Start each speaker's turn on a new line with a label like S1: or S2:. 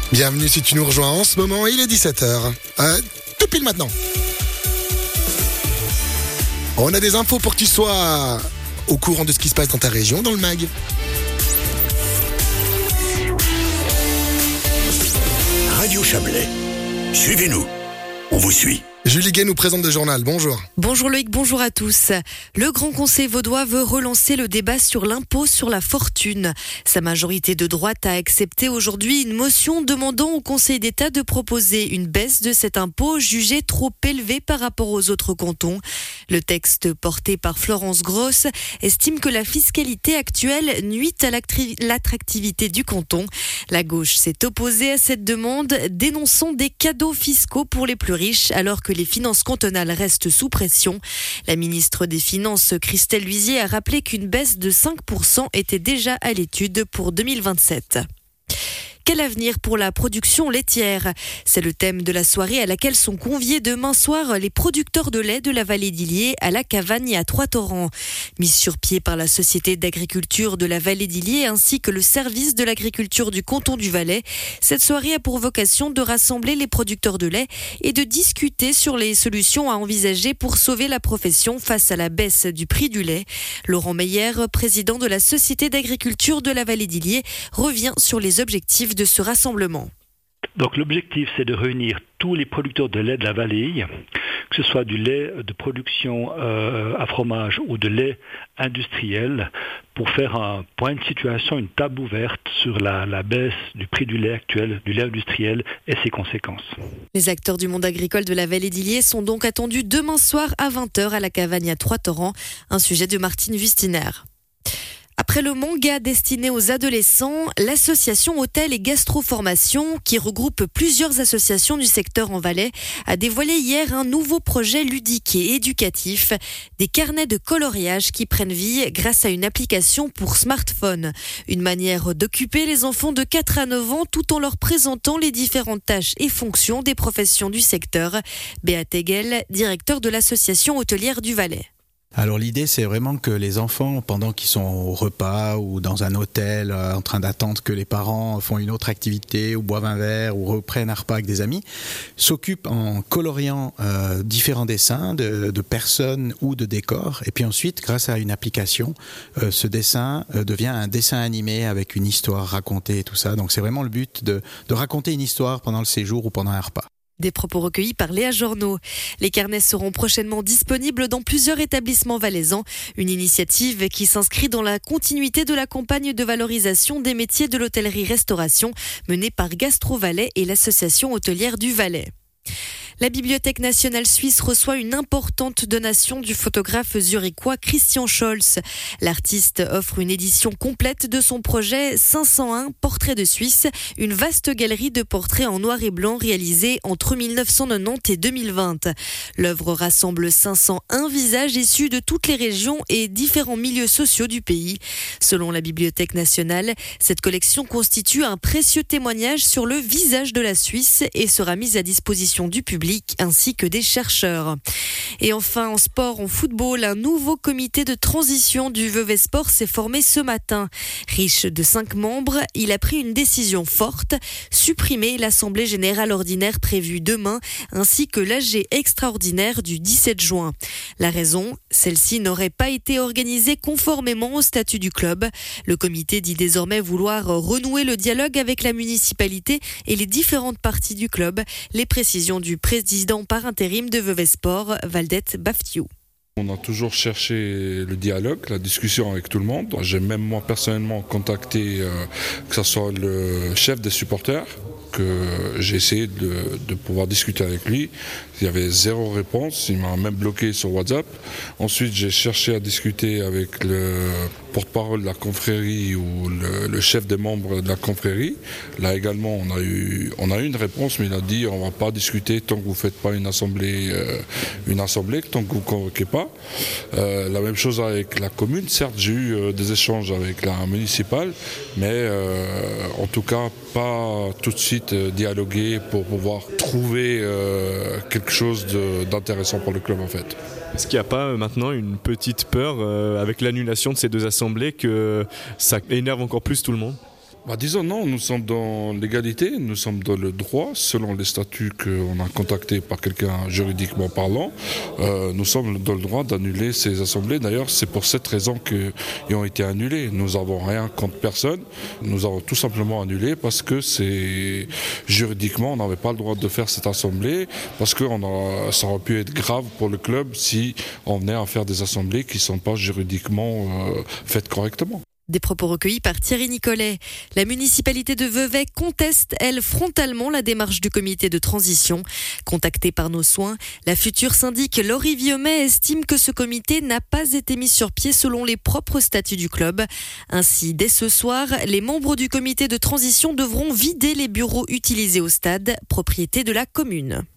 S1: Bienvenue si tu nous rejoins en ce moment, il est 17h. Tout pile maintenant. On a des infos pour que tu sois au courant de ce qui se passe dans ta région, dans le MAG.
S2: Radio Chablais. Suivez-nous. On vous suit.
S1: Julie Gay nous présente le journal. Bonjour.
S3: Bonjour Loïc, bonjour à tous. Le Grand Conseil vaudois veut relancer le débat sur l'impôt sur la fortune. Sa majorité de droite a accepté aujourd'hui une motion demandant au Conseil d'État de proposer une baisse de cet impôt jugé trop élevé par rapport aux autres cantons. Le texte porté par Florence Grosse estime que la fiscalité actuelle nuit à l'attractivité du canton. La gauche s'est opposée à cette demande, dénonçant des cadeaux fiscaux pour les plus riches alors que les finances cantonales restent sous pression. La ministre des Finances, Christelle Luisier, a rappelé qu'une baisse de 5% était déjà à l'étude pour 2027. Quel avenir pour la production laitière ? C'est le thème de la soirée à laquelle sont conviés demain soir les producteurs de lait de la vallée d'Illiers à la Cavagne à Trois-Torrents. Mise sur pied par la Société d'agriculture de la vallée d'Illiers ainsi que le service de l'agriculture du canton du Valais, cette soirée a pour vocation de rassembler les producteurs de lait et de discuter sur les solutions à envisager pour sauver la profession face à la baisse du prix du lait. Laurent Meyer, président de la Société d'agriculture de la vallée d'Illiers, revient sur les objectifs de ce rassemblement.
S4: Donc l'objectif, c'est de réunir tous les producteurs de lait de la vallée, que ce soit du lait de production à fromage ou de lait industriel, pour faire un point de situation, une table ouverte sur la baisse du prix du lait actuel, du lait industriel et ses conséquences.
S3: Les acteurs du monde agricole de la vallée d'Illiers sont donc attendus demain soir à 20h à la Cavagne à Trois-Torrents, un sujet de Martine Wustiner. Après le manga destiné aux adolescents, l'association Hôtel et Gastroformation, qui regroupe plusieurs associations du secteur en Valais, a dévoilé hier un nouveau projet ludique et éducatif, des carnets de coloriage qui prennent vie grâce à une application pour smartphone. Une manière d'occuper les enfants de 4 à 9 ans tout en leur présentant les différentes tâches et fonctions des professions du secteur. Béat Egel, directeur de l'association hôtelière du Valais.
S5: Alors l'idée, c'est vraiment que les enfants, pendant qu'ils sont au repas ou dans un hôtel en train d'attendre que les parents font une autre activité ou boivent un verre ou reprennent un repas avec des amis, s'occupent en coloriant différents dessins de personnes ou de décors. Et puis ensuite, grâce à une application, ce dessin devient un dessin animé avec une histoire racontée et tout ça. Donc c'est vraiment le but de raconter une histoire pendant le séjour ou pendant un repas.
S3: Des propos recueillis par Léa Journeau. Les carnets seront prochainement disponibles dans plusieurs établissements valaisans. Une initiative qui s'inscrit dans la continuité de la campagne de valorisation des métiers de l'hôtellerie-restauration menée par Gastro Valais et l'association hôtelière du Valais. La Bibliothèque nationale suisse reçoit une importante donation du photographe zurichois Christian Scholz. L'artiste offre une édition complète de son projet 501 Portraits de Suisse, une vaste galerie de portraits en noir et blanc réalisés entre 1990 et 2020. L'œuvre rassemble 501 visages issus de toutes les régions et différents milieux sociaux du pays. Selon la Bibliothèque nationale, cette collection constitue un précieux témoignage sur le visage de la Suisse et sera mise à disposition du public ainsi que des chercheurs. Et enfin, en sport, en football, un nouveau comité de transition du Vevey Sport s'est formé ce matin. Riche de 5 membres, il a pris une décision forte, supprimer l'Assemblée générale ordinaire prévue demain, ainsi que l'AG extraordinaire du 17 juin. La raison, celle-ci n'aurait pas été organisée conformément au statut du club. Le comité dit désormais vouloir renouer le dialogue avec la municipalité et les différentes parties du club. Les précisions du président par intérim de Vevey Sport, Valdette Baftiou.
S6: On a toujours cherché le dialogue, la discussion avec tout le monde. J'ai même moi personnellement contacté que ce soit le chef des supporters, que j'ai essayé de pouvoir discuter avec lui. Il y avait 0 réponse, il m'a même bloqué sur WhatsApp. Ensuite, j'ai cherché à discuter avec le porte-parole de la confrérie ou le chef des membres de la confrérie. Là également, on a eu une réponse, mais il a dit on ne va pas discuter tant que vous ne faites pas une assemblée, tant que vous ne convoquez pas. La même chose avec la commune. Certes, j'ai eu des échanges avec la municipale, mais en tout cas, pas tout de suite dialoguer pour pouvoir trouver quelque chose d'intéressant pour le club en fait.
S7: Est-ce qu'il n'y a pas maintenant une petite peur avec l'annulation de ces 2 assemblées que ça énerve encore plus tout le monde ?
S6: Disons non, nous sommes dans l'égalité, nous sommes dans le droit, selon les statuts qu'on a contactés par quelqu'un juridiquement parlant, nous sommes dans le droit d'annuler ces assemblées. D'ailleurs, c'est pour cette raison qu'ils ont été annulés. Nous n'avons rien contre personne, nous avons tout simplement annulé parce que juridiquement, on n'avait pas le droit de faire cette assemblée, parce que ça aurait pu être grave pour le club si on venait à faire des assemblées qui ne sont pas juridiquement faites correctement.
S3: Des propos recueillis par Thierry Nicolet. La municipalité de Vevey conteste, elle, frontalement la démarche du comité de transition. Contactée par Nos Soins, la future syndic Laurie Viomet estime que ce comité n'a pas été mis sur pied selon les propres statuts du club. Ainsi, dès ce soir, les membres du comité de transition devront vider les bureaux utilisés au stade, propriété de la commune.